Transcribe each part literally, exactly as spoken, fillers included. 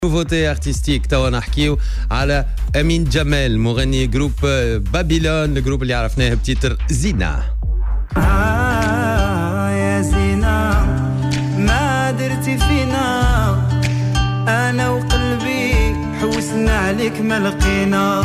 نوفوتي ارتستيك توا نحكيو على امين جمال مغني جروب بابيلون، الجروب اللي عرفناه بتيتر زينة. آه يا زينة ما درتي فينا، انا وقلبي حوسنا عليك ما لقينا.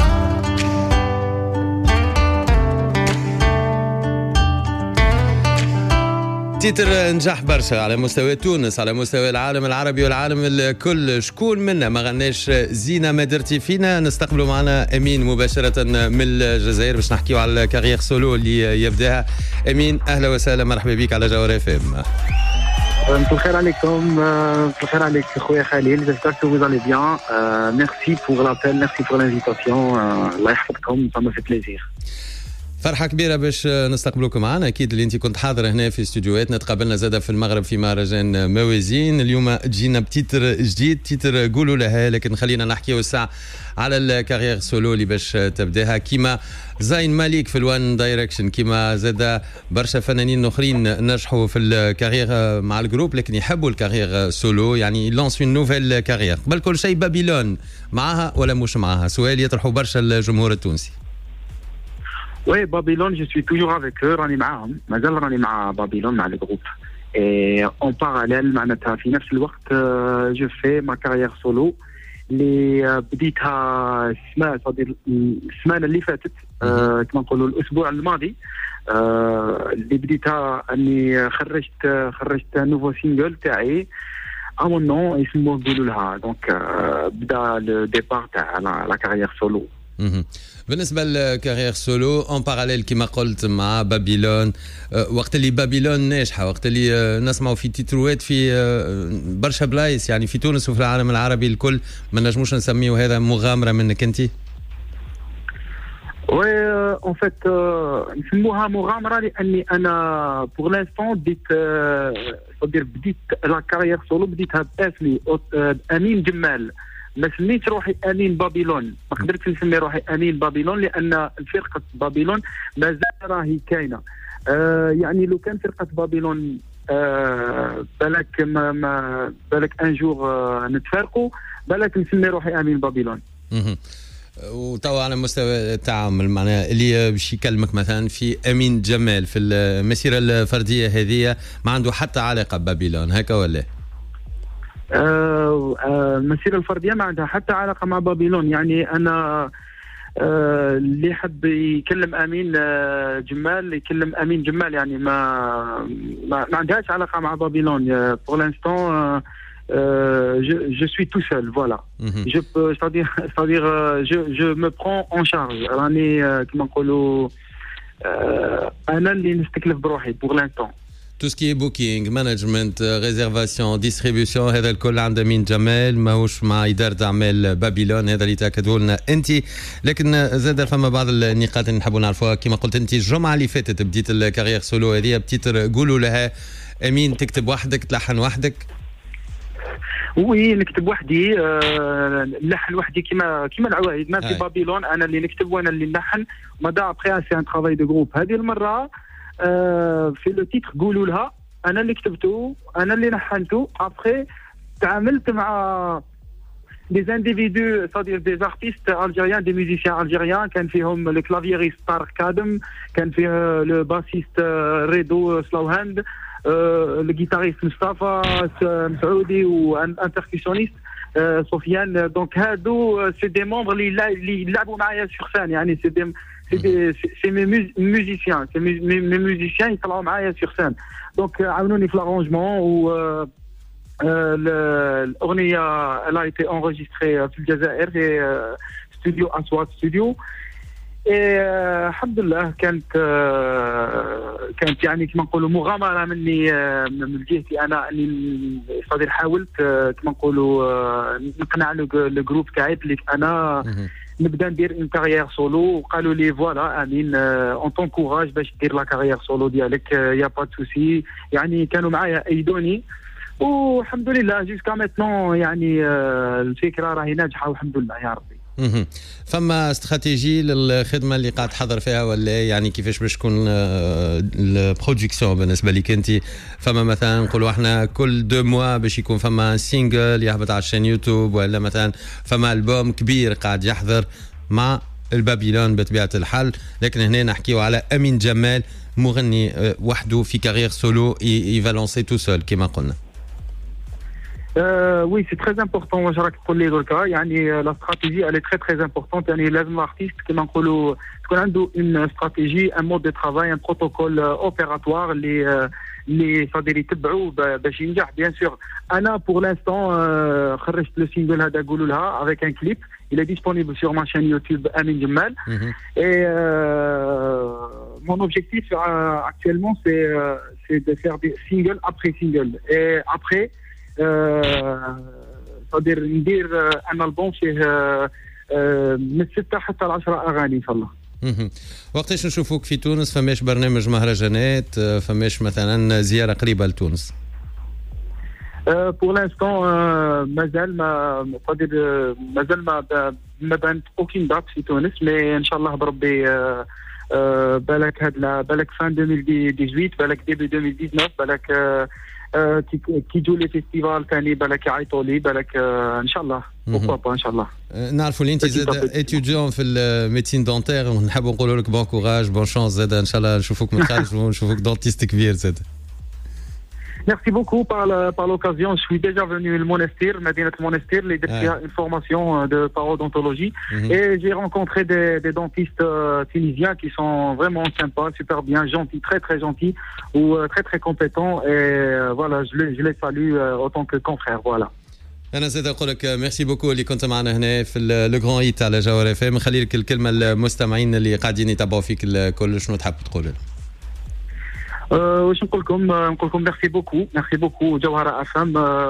تيتر نجح برشا على مستوى تونس، على مستوى العالم العربي والعالم الكل. شكون منا ما غناش زينة ما درتي فينا؟ نستقبلوا معنا امين مباشرة من الجزائر باش نحكيو على الكارير سولو اللي يبداها. امين اهلا وسهلا، مرحبا بك على جوهر اف ام. مساء الخير عليكم، مساء الخير عليك خويا خليل، j'espère que vous allez bien. Merci pour l'appel, merci pour l'invitation. الله يحفظكم، ça me fait plaisir. فرحة كبيرة باش نستقبلوكم معنا. أكيد اللي أنت كنت حاضر هنا في استوديوهاتنا، تقابلنا زادة في المغرب في مهرجان موازين. اليوم جينا بتيتر جديد، تيتر قولوا لها، لكن خلينا نحكيو الساعة على الكارير سولو اللي باش تبداها. كيما زين مالك في الوان دايركشن، كيما زادة برشا فنانين اخرين نجحوا في الكارير مع الجروب لكن يحبوا الكارير سولو، يعني لانس اون نوفيل كارير. قبل كل شيء بابيلون معاها ولا مش معاها؟ سؤال يطرحوا برشا الجمهور التونسي. Oui, Babylone, je suis toujours avec eux, راني معاهم، مازال راني مع بابيلون مع الجروب. Et en parallèle معناتها في نفس الوقت je fais ma carrière solo اللي بديتها السنة السمانة اللي فاتت، كما نقولوا الأسبوع الماضي، اللي بديتها أني خرجت خرجت نوفو سينجل تاعي أمون نون يسموه قولوا لها. دونك بدا لو ديبار تاع لا كارير سولو. بالنسبة للكارير سولو اون باراليل كما قلت مع بابيلون، وقت اللي بابيلون ناجحة، وقت اللي نسمعوا في تيتروات في برشا بلايص يعني في تونس وفي العالم العربي الكل، ما نجموش نسميه هذا مغامرة منك انت؟ وي اون فيت نسموها مغامرة لأني أنا بور لانستون بديت صدير بديت لا كارير سولو بديتها باسمي أمين جمال، ما سميت روحي امين بابيلون، ما قدرتش نسمي روحي امين بابيلون لان الفرقه بابيلون مازال راهي كاينه. آه يعني لو كان فرقه بابيلون آه بالك ما, ما بالك ان جور آه نتفارقوا، بالك نسمي روحي امين بابيلون. اها وتوا على مستوى التعامل معناها اللي باش يكلمك مثلا في امين جمال في المسيره الفرديه هذه ما عنده حتى علاقه ببابيلون هكا ولا؟ آه آه المسيرة الفردية ما عندها حتى علاقة مع بابيلون. يعني أنا آه اللي حب يكلم أمين آه جمال يكلم أمين جمال، يعني ما ما, ما عندهاش علاقة مع بابيلون. pour l'instant euh, euh, je, je suis tout seul, voilà. Mm-hmm. je peux, c'est-à-dire, c'est-à-dire euh, je, je me prends en charge. راني آه كما نقولوا آه أنا اللي نستكلف بروحي pour l'instant. تو سكي بوكينج مانجمنت ريزرفاسيون ديستريبيوشن هذا الكل عند امين جمال، ماهوش مع اداره اعمال بابيلون، هذا اللي تاكدوا لنا انت. لكن زاد فما بعض النقاط اللي نحبوا نعرفوها. كما قلت انت الجمعه اللي فاتت بديت الكارير سولو هذه، بتيتر قولوا لها. امين تكتب وحدك تلحن وحدك؟ وي نكتب وحدي، نلحن وحدي كيما كيما العوايد. ما في بابيلون انا اللي نكتب وانا اللي نلحن. مادا ابخي سي ان ترافاي دو جروب. هذه المره آه في لو تيتر قولوا لها انا اللي كتبته انا اللي نحنته. ابخي تعاملت مع دي انديفيدو صدير دي ارتيست الجيريان، دي ميوزيسيان الجيريان، كان فيهم لو كلافييريست طارق كادم، كان فيه لو باسيست ريدو سلوهاند، آه لو جيتاريست مصطفى مسعودي، وان بيركوسيونيست آه سفيان. دونك هادو سي دي ممبر اللي يلعبوا معايا سور سان، يعني سي دي c'est des c'est mes musiciens, c'est mes mes musiciens يطلعوا معايا sur scène. donc عاونوني في l'arrangement و الأغنية elle a été enregistrée في الجزائر في studio أصوات studio. الحمد لله كانت كانت يعني كما نقولوا مغامرة مني من جهتي انا، اني صدير حاولت كما نقولوا نقنع الجروب تاعي بلي انا نبدا ندير اون كارير سولو. وقالوا لي فوالا امين اون طون كوراج باش دير لا كارير سولو ديالك، يا با سوسي. يعني كانوا معايا ايدوني والحمد لله جوسكا ميتنون، يعني الفكره راهي ناجحه والحمد لله يا ربي. اها فما استراتيجي للخدمه اللي قاعد تحضر فيها ولا يعني كيفاش باش تكون البرودكسيون بالنسبه لك انت؟ فما مثلا نقولوا احنا كل دو موا باش يكون فما سينجل يهبط على الشين يوتيوب، ولا مثلا فما البوم كبير قاعد يحضر مع البابيلون بطبيعه الحال. لكن هنا نحكيو على امين جمال مغني وحده في كارير سولو يفالونسي تو سول كما قلنا. Euh, oui, c'est très important. Je raconte les cas. Yani, la stratégie, elle est très très importante. Yani, l'artiste qui m'a une stratégie, un mode de travail, un protocole euh, opératoire. Les les c'est-à-dire يتبعوا باش ينجح. Bien sûr, Anna pour l'instant, euh, خرجت le single هذا قولوا لها avec un clip. Il est disponible sur ma chaîne YouTube Amin Jamal. Mm-hmm. Et euh, mon objectif euh, actuellement, c'est euh, c'est de faire des singles après single. Et après. صدر ندير ان البوم فيه من ستة حتى عشرة اغاني ان شاء الله. وقتاش نشوفوك في تونس؟ فماش برنامج مهرجانات؟ فماش مثلا زياره قريبه لتونس؟ بور لانستون مازال ما صدر مازال ما ما بانت اوكين دات في تونس، مي ان شاء الله بربي بالك هاد بالك فان ألفين وثمانية عشر بالك ديبي ألفين وتسعطاش بالك كي يجوا لي فيستيفال ثاني بالك يعيطوا لي بالك ان شاء الله بوكو ان شاء الله. نعرفوا اللي انت زاد اتيديون في الميديسين دونتير، ونحبوا نقولوا لك بون كوراج بون شانس زاد ان شاء الله نشوفوك متخرج ونشوفوك دونتيست كبير زاد. Merci beaucoup par, la, par l'occasion. Je suis déjà venu au Monastir, Medina Monastir, les ah. une formation de parodontologie. Mm-hmm. Et j'ai rencontré des, des dentistes euh, tunisiens qui sont vraiment sympas, super bien, gentils, très très gentils, ou euh, très très compétents. Et euh, voilà, je les, je les salue euh, autant que confrères. Voilà. أنا زاد أقول لك ميرسي بوكو اللي كنت معنا هنا في لو غران ايت على جوهر اف ام. نخلي لك الكلمة للمستمعين اللي قاعدين يتابعوا فيك الكل، شنو تحب تقول لهم؟ واش نقول لكم نقول لكم ميرسي بوكو ميرسي بوكو جوهره افهم.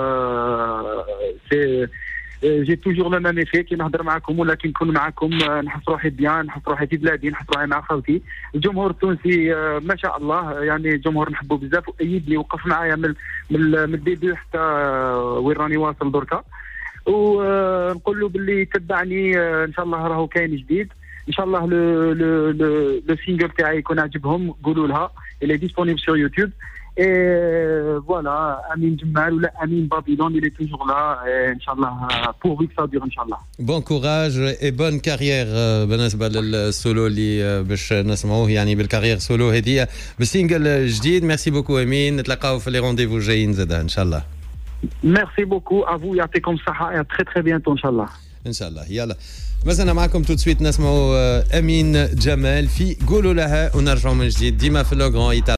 سي جي توجور لو ميم ايفي كي نهضر معكم ولا كي نكون معكم نحس روحي بيان، نحس روحي في بلادي، نحس روحي مع خوتي. الجمهور التونسي ما شاء الله يعني جمهور نحبه بزاف، وايد لي وقف معايا من من الديبي حتى وين راني واصل دركا. ونقول له باللي تبعني ان شاء الله راهو كاين جديد ان شاء الله. لو لو لو لو سينجل تاعي يكون عجبهم قولوا لها. Il est disponible sur YouTube. Et voilà, Amin Jamal ou Amin Babylon, il est toujours là. Et Inch'Allah, pourvu que ça dure, Inch'Allah. Bon courage et bonne carrière بالنسبة للسولو اللي باش نسمعوه يعني بالكارير سولو هدية بسينجل جديد. ميرسي بوكو أمين، نتلاقاو في لي رونديفو جايين زادا إن شاء الله. Merci beaucoup à vous, يعطيكم الصحة et à très très bientôt إن شاء الله. إن شاء الله. يلا مازلنا معكم تو سويت نسمعوا أمين جمال في قولوا لها، ونرجعوا من جديد ديما في لو غران ايت.